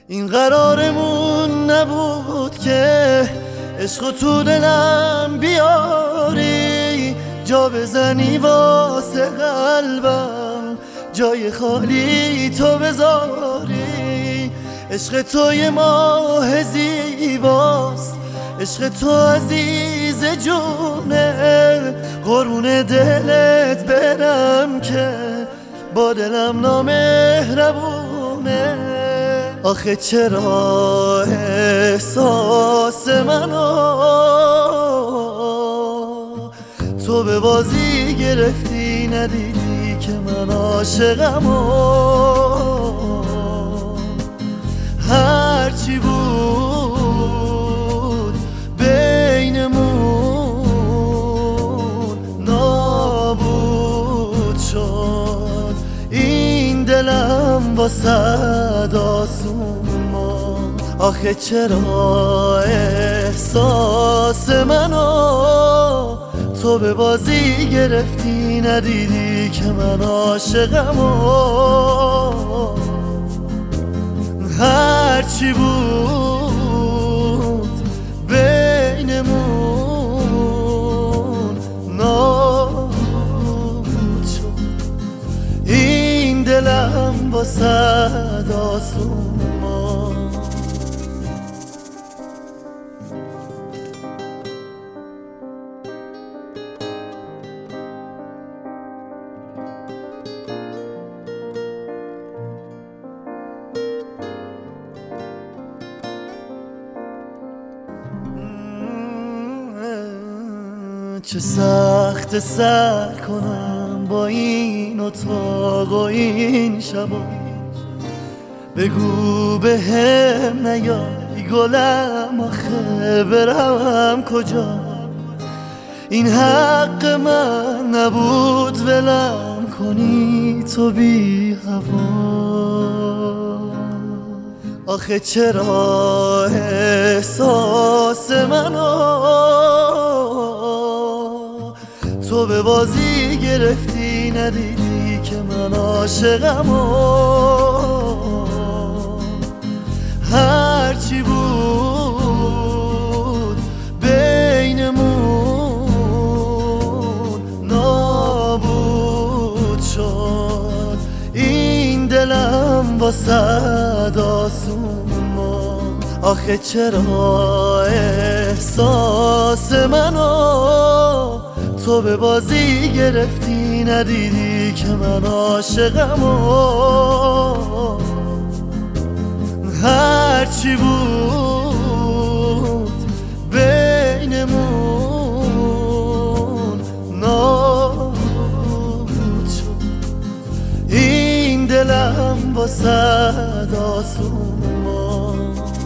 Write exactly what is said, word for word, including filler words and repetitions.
این قرارمون نبود که عشق تو دلم بیاری، جا بزنی واسه قلبم، جای خالی تو بذاری. عشق تو یه ماه زیباست، عشق تو عزیز جونه، قربون دلت برم که با دلم نامهربونه. آخه چرا احساس منو تو به بازی گرفتی، ندیدی که من عاشقمو. هرچی بود بینمون نابود شد، این دلم واسه آسون ماند. آخه چرا احساس منو تو به بازی گرفتی، ندیدی که من عاشقمو. هرچی بود بینمون نابود شد، این دلم واسه آسون ماند. چه سخت سر کنم با این اتاق و این شبا، بگو به هم نیای گلم، آخه برم کجا؟ این حق من نبود ولم کنی تو بی هوا. آخه چرا احساس منو تو به بازی گرفتی، ندیدی که من عاشقمو. هرچی بود بینمون نابود شد، این دلم واسه آسون ماند. آخه چرا احساس منو تو به بازی گرفتی، ندیدی که من عاشقمو. هرچی بود بینمون نابود شد، این دلم واسه آسون ماند.